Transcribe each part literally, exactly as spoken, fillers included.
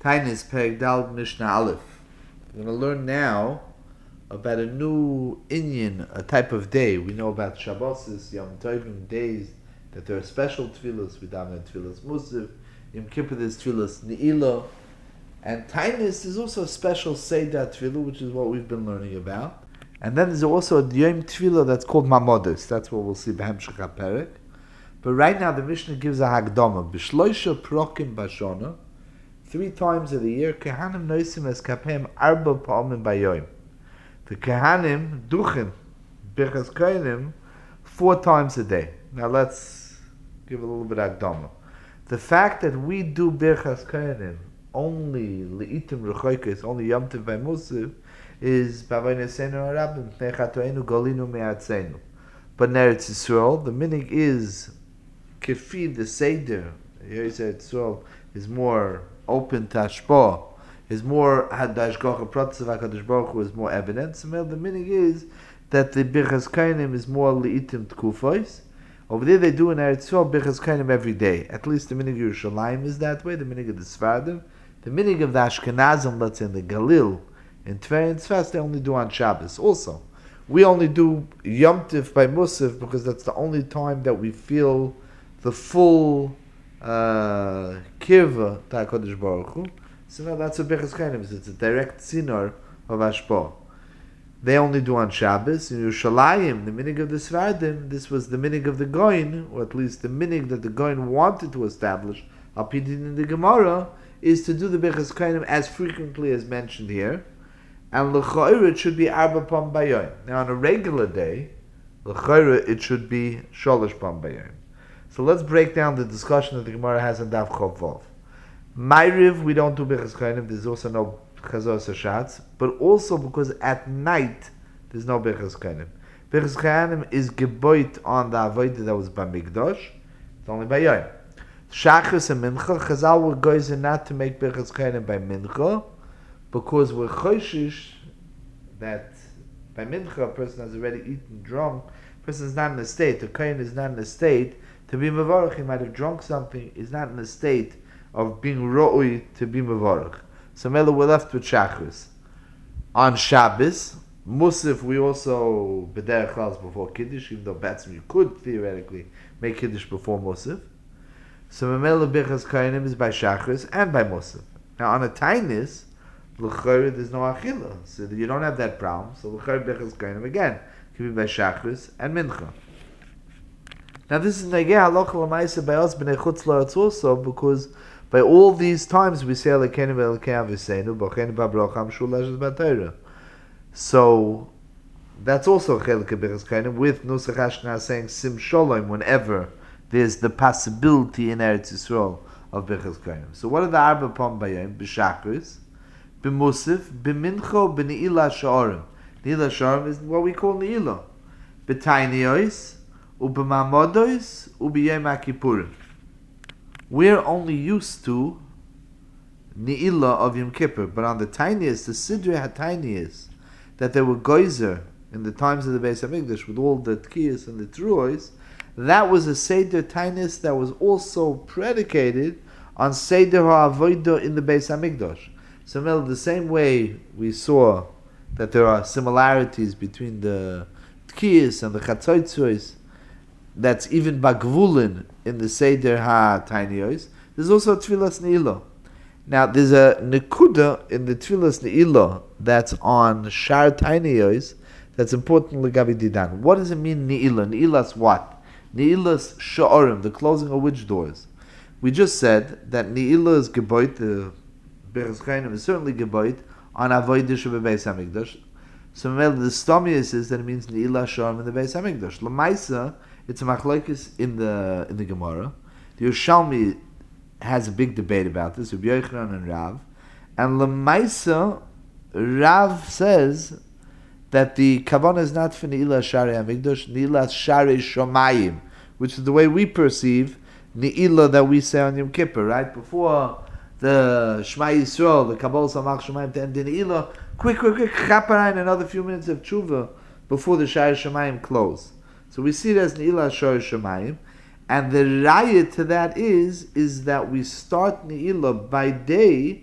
Tainis Perek Dal Mishnah Aleph. We're going to learn now about a new Inyan, a type of day. We know about Shabbos, Yom Tovim, days that there are special tefillas. We daven tefillas Musaf. Yom Kippur there's tefillas Ne'ilah. And Tainis is also a special Seder tefillah, which is what we've been learning about. And then there's also a Yom Tefillah that's called Mamodos. That's what we'll see B'Hemshech HaPerek. But right now the Mishnah gives a Hagdama. B'shloisha prokim bashona. Three times of the year, Kehanim noisim es kapem arba pa'amim bayoim. The Kehanim duchim birchas kohanim four times a day. Now let's give a little bit of Hagdama. The fact that we do birchas kohanim only leitim rechoikes, only Yom Tov by Musaf, is b'avonosenu harabim pnei chatoenu golinu me'atzenu. But in Eretz Yisrael, the minig is kefid the seder. Here Eretz Yisrael is more open to hashpah, is more hadashgacha protzav HaKadosh Baruch Hu is more evidence. The minig is that the birchas kohanim is more leitim tkufos. Over there they do in Eretz Yisrael birchas kohanim every day. At least the minig Yerushalayim is that way. The minig of the Sfardim, the minig of the Ashkenazim, let's say in the Galil, in Tver and Tzfas, they only do on Shabbos. Also, we only do Yom Tiv by Musaf because that's the only time that we feel the full uh, kirva to HaKadosh Baruch Hu. So now that's what Birchas Kohanim is. It's a direct sinor of Hashpah. They only do on Shabbos. In Yerushalayim, the minig of the Sfardim, this was the minig of the Goin, or at least the minig that the Goin wanted to establish, Apidin in the Gemara, is to do the Birchas Kohanim as frequently as mentioned here. And l'chayra it should be arba pam bayoim. Now on a regular day, l'chayra it should be sholosh pam bayoim. So let's break down the discussion that the Gemara has in Daf Chof Vav. Ma'ariv we don't do birchas kohanim. There's also no chazor sashatz, but also because at night there's no birchas kohanim. Birchas kohanim is geboit on the avodah that was b'mikdash. It's only bayoim. Shachris and mincha. Chazal were goes not to make birchas kohanim by mincha, because we're choishish that by mincha a person has already eaten, drunk, a person is not in a state, the kohen is not in a state to be mevarach. He might have drunk something, is not in a state of being ro'ui to be mevarach. So mela we're left with shachris. On Shabbos, Musaf we also b'derech klal before Kiddush, even though Batzim you could theoretically make Kiddush before Musaf. So mela birchas kohanim is by shachris and by Musaf. Now on a tainis, l'chayr there's no achila, so you don't have that problem. So l'chayr birchas kohanim again can be by shachris and mincha. Now this is negeh halacha l'maisa by us b'nei chutz la'aretz also, because by all these times we say Elokeinu v'Elokei Aviseinu b'cheinu b'bracha mshuleshes b'Torah. So that's also chelik of birchas kohanim with nusach Ashkenaz saying sim shalom whenever there's the possibility in Eretz Yisrael of birchas kohanim. So what are the arba pam bayim b'shachris? B'musaf, b'mincho, b'ne'ilah sha'arim. Ne'ilah sha'arim is what we call ne'ilah. B'tainiyos, u'b'mamodos, u'b'yom HaKippurim. We're only used to ne'ilah of Yom Kippur, but on the tainiyos, the Sidrei HaTainiyos, that there were geyser in the times of the Beis HaMikdash with all the tkiyos and the truos, that was a Seder tainiyos that was also predicated on Seder HaAvodah in the Beis HaMikdash. So, the same way we saw that there are similarities between the Tkiyos and the Chatzotzos, that's even Bagvulin in the Seder HaTainiyos, there's also Tfilas Ne'ilah. Now, there's a Nekuda in the Tfilas Ne'ilah that's on Shar Tainiyos that's important L'Gabi Didan. What does it mean, Ne'ilah? Ne'ilah's what? Ne'ilah's Sha'orim, the closing of which doors? We just said that Ne'ilah is Geboit, the Birchas kohanim is certainly geboit on avodah shebebeis hamikdash. So the stomius is that it means ne'ilah sha'arim in the Beis Hamikdash. L'maisa, it's a machlokes in the in the Gemara. The Yerushalmi has a big debate about this. Rabbi Yochanan and Rav, and l'maisa, Rav says that the kavanah is not for ne'ilah sharei hamikdash, ne'ilah sharei shomayim, which is the way we perceive ne'ilah that we say on Yom Kippur, right before the Shema Yisrael, the Kabbalah Samach Shemayim to end in Ne'ilah, quick, quick, quick, chaparine, another few minutes of tshuva before the Shai Shemayim close. So we see it as Ne'ilah Shai Shemayim, and the raya to that is, is that we start Ne'ilah by day,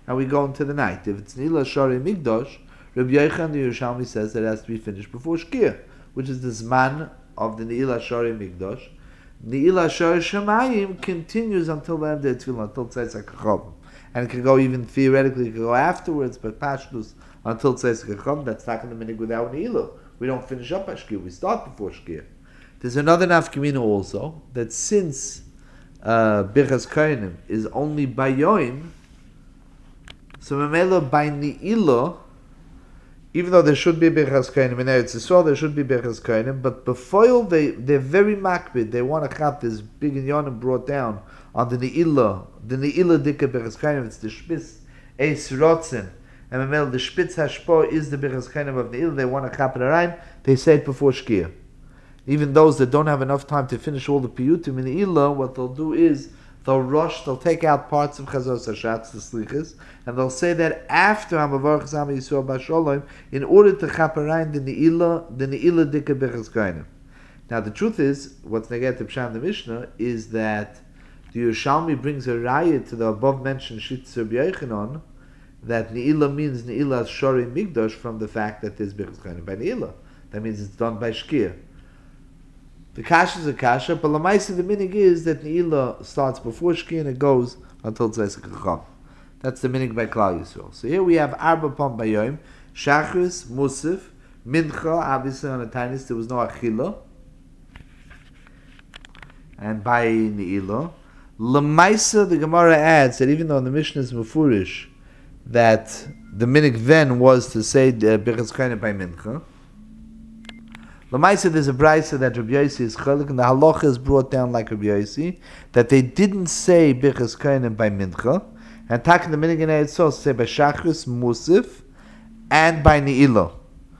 and we go into the night. If it's Ne'ilah Shari Migdosh, Rabbi Yochanan the Yerushalmi says that it has to be finished before Shkia, which is the Zman of the Ne'ilah Shari Migdosh. Ne'ilah Shari Shemayim continues until the end of the Tefillah, until Tzeitzak HaChavim. And it can go even theoretically, it can go afterwards, but Pashdus until Tzeitzak HaChavim, that's not going to minig without Ne'ilah. We don't finish up at Shkia, we start before Shkia. There's another nafkamina also, that since uh, Birchas Kohanim is only by Yoim, so Memela by Ne'ilah, even though there should be Birchas Kohanim in Eretz Yisrael, there should be Birchas Kohanim, but before they, they're very makbid, they want to have this big inyanim brought down on the Ne'ilah, the Ne'ilah Dika Birchas Kohanim, it's the Shpitz Eis Rotzen, and Memela, the Shpitz Hashpo is the Birchas Kohanim of Ne'ilah, they want to chap it around, they say it before Shkia. Even those that don't have enough time to finish all the piyutim in Ne'ilah, what they'll do is they'll rush, they'll take out parts of Chazos Hashatz, the Slichas, and they'll say that after Hamavar Chazam Yisrael Basholom, in order to chaperayim the Ne'ilah, the Ne'ilah Dika Birchas Kohanim. Now the truth is, what's Neget Pshan the Mishnah, is that the Yerushalmi brings a raya to the above mentioned Shitz Rabbi Yochanan, that Ne'ilah means Ne'ilah Shori Migdosh from the fact that there's Birchas Kohanim by Ne'ilah. That means it's done by Shkia. The kasha is a kasha, but lamaisi the minig is that Ne'ilah starts before Shkia and it goes until Tzeitzak HaChavim. That's the minig by Klal Yisrael. So here we have Arba Pam Bayoim, Shachris, Musaf, Mincha, obviously on a tainis there was no Achila, and by Ne'ilah. Lamaisa, the Gemara adds that even though the Mishnah is Mufurish, that the minig then was to say Birchas Kohanim by Mincha. Lamaisa, there's a brayso that Rabbi Yossi is chalik, and the halacha is brought down like Rabbi Yossi, that they didn't say Birchas Kohanim by Mincha, and taking the minig in Eretz say by Shachris, Musaf, and by Ne'ilah.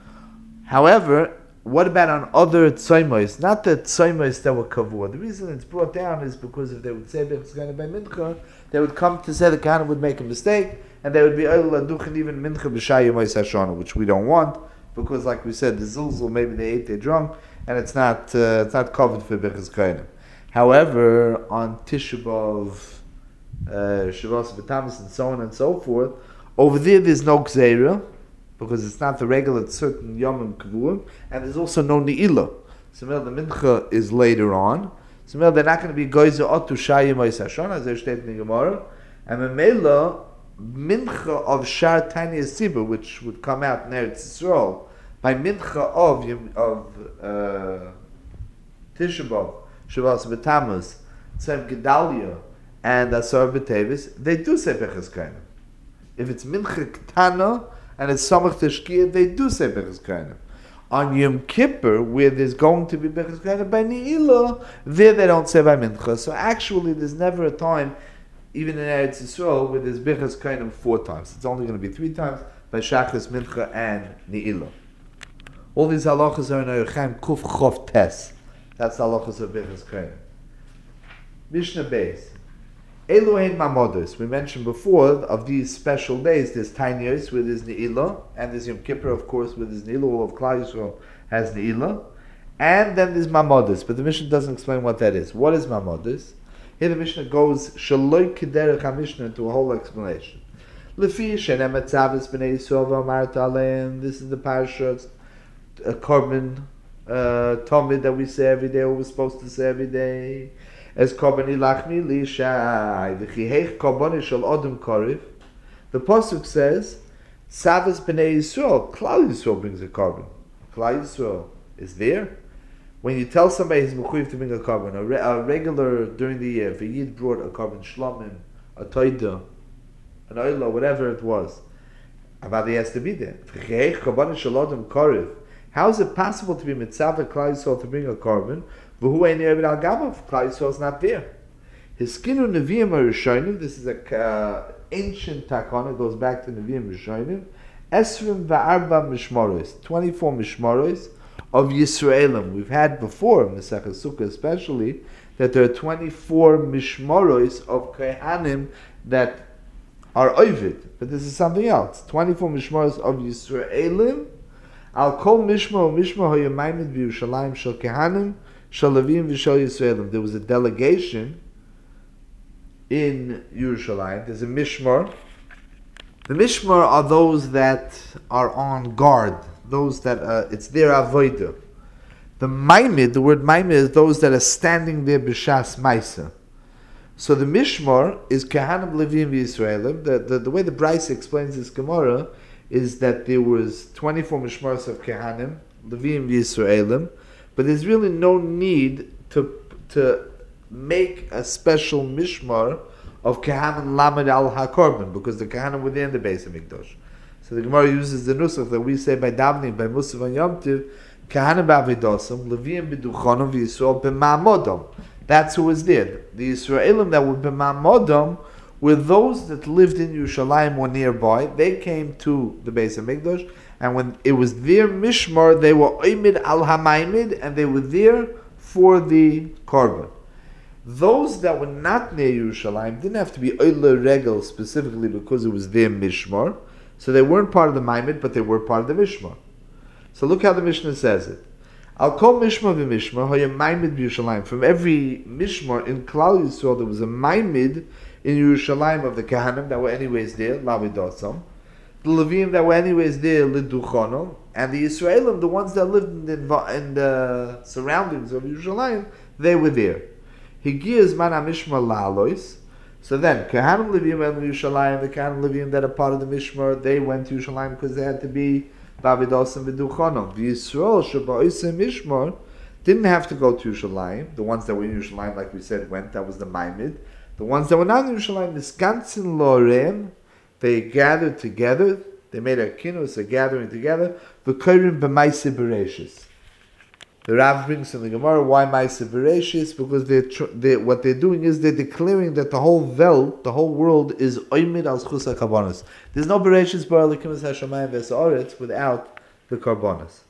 However, what about on other tzoymos? Not the tzoymos that were kavur. The reason it's brought down is because if they would say Birchas Kohanim by Mincha, they would come to say the Kohanim would make a mistake, and they would be oil laduchin even Mincha b'shayim ois hashana, which we don't want. Because, like we said, the zilzul, maybe they ate, they drunk, and it's not uh, it's not covered for Birchas Kohanim. However, on Tisha B'Av, uh, Shavuos B'Tamas, and so on and so forth, over there there's no Gzeira, because it's not the regular certain Yom Kippur, and there's also no Ne'ilah. So, the Mincha is later on. So, they're not going to be Goyzer Otu Shayim Ois Hashon, as they're stated in the Gemara, and Memela, Mincha of Shar Tanya Sibur, which would come out in Eretz Yisrael, by Mincha of of uh, Tisha B'Av, Shavuos B'Tammuz, Tzem Gedalia, and Asar B'Tevis, they do say Birchas Kohanim. If it's Mincha Ketana and it's Samach Teshkiya, they do say Birchas Kohanim. On Yom Kippur, where there's going to be Birchas Kohanim by Ne'ilah, there they don't say by Mincha. So actually, there's never a time, even in Eretz Yisrael, where there's Birchas Kohanim four times. It's only going to be three times by Shachris, Mincha, and Ne'ilah. All these halachas are in Erechaim Kuf Chof Tes. That's the halachas of Birchas Kohanim. Mishnah Beis. Elohein Mamodos. We mentioned before of these special days. There's Tainyos where there's Ne'ilah, and there's Yom Kippur, of course, where there's Ne'ilah. All of Klal Yisrael has Ne'ilah, and then there's Mamodos. But the Mishnah doesn't explain what that is. What is Mamodos? Here the Mishnah goes Shaloi Kederech HaMishnah into a whole explanation. Lefi Shenem Etzavis B'nei Yisrael V'Amart Aleim. This is the parasha, a korban uh, Talmud that we say every day, or we're supposed to say every day. As korban ilachmi lishai v'chiheich korban shel odem korif. The pasuk says, Savas b'nei Yisrael. Klal Yisrael brings a korban. Klal Yisrael is there. When you tell somebody he's mechuyev to bring a korban, a, re- a regular during the year, if a yid brought a korban shlomim, a toida, an oila, whatever it was, about he has to be there. V'chiheich korban shel odem korif. How is it possible to be mitzvah Klal Yisrael to bring a korban? V'hu ein Yered al Gamav. Klal Yisrael is not there. His skinu Nevi'im Rishonim. This is a uh, ancient takana. It goes back to Nevi'im Rishonim. Esrim va'arba mishmoros. Twenty-four mishmoros of Yisraelim. We've had before in the Masechah Sukkah, especially, that there are twenty-four mishmoros of Kohanim that are ovid. But this is something else. Twenty-four mishmoros of Yisraelim. Al kol mishma o mishma hoyamaimed v'Yushalayim shel Kehanim shel Levim v'shel Yisraelim. There was a delegation in Yerushalayim. There's a mishmar The Mishmar are those that are on guard, those that uh, it's their avodah. The Maimid, the word Maimid is those that are standing there b'shas Maisa. So the Mishmar is Kahanim, Levim, Yisraelim. The, the, the way the Bryce explains this Gemara is that there was twenty-four Mishmars of Kahanim, Levim, Yisraelim, but there's really no need to to make a special Mishmar of Kahanim Lamed al HaKorban, because the Kahanim were there in the base of Mikdash. So the Gemara uses the nusach that we say by davening, by Musaf and Yom Tiv, Kahanim b'avidosam, Levim b'duchonim, v'Yisrael b'ma'amodam. That's who was there. The Yisraelim that were b'ma'amodam were those that lived in Yerushalayim or nearby. They came to the base of Mikdash, and when it was their Mishmar, they were Oimid al Hamaimid, and they were there for the Korban. Those that were not near Yerushalayim didn't have to be Oile Regel specifically because it was their Mishmar, so they weren't part of the Maimid, but they were part of the Mishmar. So look how the Mishnah says it. I'll call Mishmar v'Mishmar, hoya Maimid b'Yerushalayim. From every Mishmar in Klal Yisrael, there was a Maimid in Yerushalayim of the Kahanim that were anyways there, Lavidosam. The Levim that were anyways there, Liduchonom. And the Yisraelim, the ones that lived in the, in the surroundings of Yerushalayim, they were there. Higiyaz mana Mishmar la'alois. So then, Kahanim Levim and Yerushalayim, the Kahanim Levim that are part of the Mishmar, they went to Yerushalayim because they had to be Bavidosim v'Duchonom. The Yisrael Shaba'isem Mishmar didn't have to go to Yerushalayim. The ones that were in Yerushalayim, like we said, went. That was the Maimid. The ones that were not in Yerushalayim, the Skansin Lorem, they gathered together. They made a kinus, a gathering together. V'Korim b'Maisa Bereshis. The Rav brings in the Gemara, why Maisa Bereshis? Because they're, they, what they're doing is they're declaring that the whole Welt, the whole world, is Oimid al Schus HaKarbonos. There's no Bereshis Bar Elikim Es HaShamayim V'Es HaOretz without the Karbonos.